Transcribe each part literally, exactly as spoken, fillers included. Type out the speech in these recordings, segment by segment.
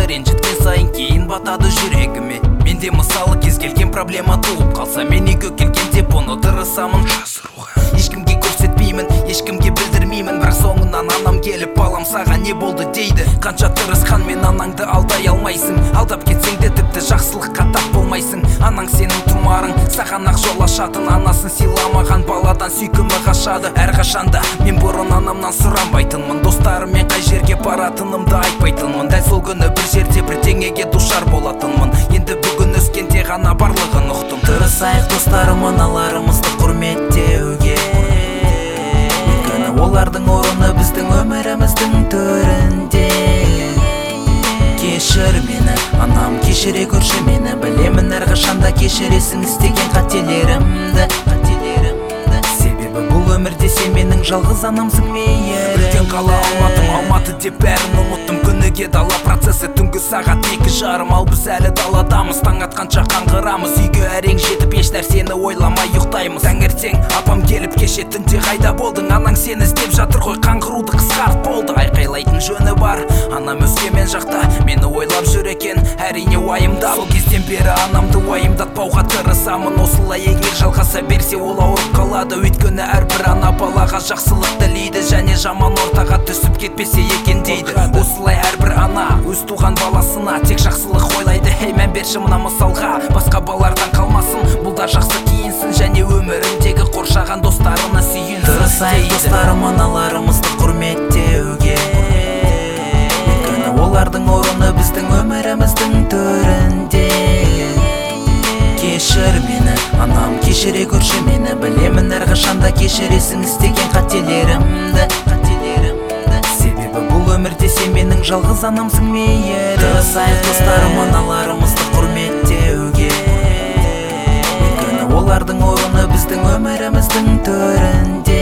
аны ренжіткен сайын кейін батады жүрегіме. Менде мысалы кез келген проблема туып қалса, мен үйге келгенде бұны тырысамын жасыруға. Ешкімге көрсетпеймін, ешкімге білдірмеймін, бірақ соңынан анам келіп балам саған не болды дейді. Қанша тырысқан мен анаңды алдай алмайсың, алдап кетсең де тіпті жақсылыққа тап болмайсың. Анаң сенің тұмарың, саған ақ жол ашатын, анасын сыйламаған баладан сүйкімі қашады. Әрқашанда мен бұрын анамнан сұранбайтынмын, достарыммен қай жерге баратынымды айтпайтынмын. Дәл сол күні бір жерде бірдеңеге душар болатынмын, енді бүгін өскенде ғана барлығын ұқтым. Тырысайық достарым аналарымызды құрметтеуге, өйткені олардың орны біздің өміріміздің төрінде. Кешір мені, анам, кешіре көрші мені, білемін әрқашанда кешіресің істеген қателерімді. Себебі бұл өмірде сен менің жалғыз анамсың мейірімді. Үлкен қала Алматым, Алматы деп бәрін ұмыттым. Күніге дала процесі түнгі сағат екі жарым, ал біз әлі даладамыз. Таң атқанша қаңғырамыз, үйге әрең жетіп еш нәрсені ойламай ұйықтаймыз. Таңертең апам келіп кеше түнде қайда болдың, анаң сені іздеп жатыр ғой, қаңғыруды қысқарт болды. Айқайлайтын жөні бар, анам өскемен жақта мені ойлап жүр екен, әрине уайымда. Сол кезден бері анамды уайымдатпауға тырысамын, осылай егер жалғаса берсе ол ауырып қалады. Өйткені әрбір ана балаға жақсылық тілейді, және жаман ортаға түсіп кетпесе екен дейді. Осылай әрбір ана өз туған баласына тек жақсылық ойлайды. Хей, мән берші мына мысалға, басқа балардан қалмасын, бұл да жақсы киінсін, және өміріндегі қоршаған достарына сүйінсін. Тырысайық достарым аналарымызды құрметтеуге, өйткені олардың орны біздің өміріміздің төрінде. Кешір мені, анам, кешіре көрші мені, білемін әрқашанда кешіресің істеген қателерімді. Себебі бұл өмірде сен менің жалғыз анамсың мейірімді. Тырысайық достарым аналарымызды құрметтеуге, өйткені олардың орны біздің өміріміздің төрінде.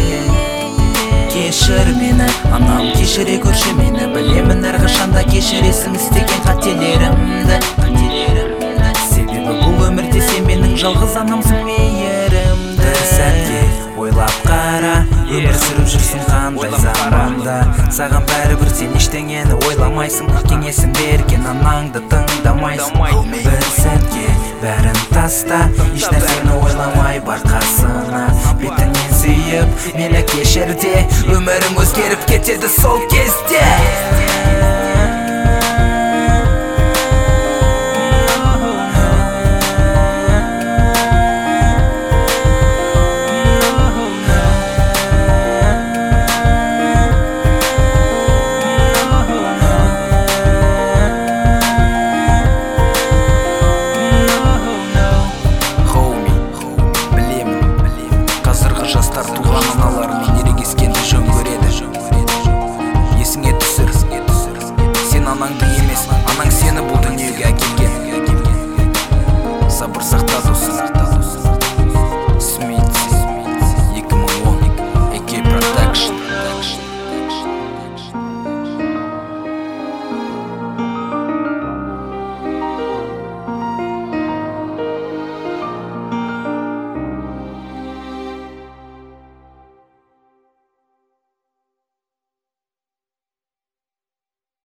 Кешір мені, анам, кешіре көрші мені, білемін әрқашанда кешіресің істеген қателерімді. Себебі бұл өмірде сен менің жалғыз анамсың мейірімді. Бір сәтке ойлап қара, өмір сүріп жүрсің қандай заманда. Саған бәрібір сен ештеңені ойламайсың, кеңесін берген анаңды тыңдамайсың. Бір сәтке бәрін таста, еш нәрсені ойламай бар қасына. Бетіңнен сүйіп мені кешірде, өмірің өзгеріп кетеді сол кезде.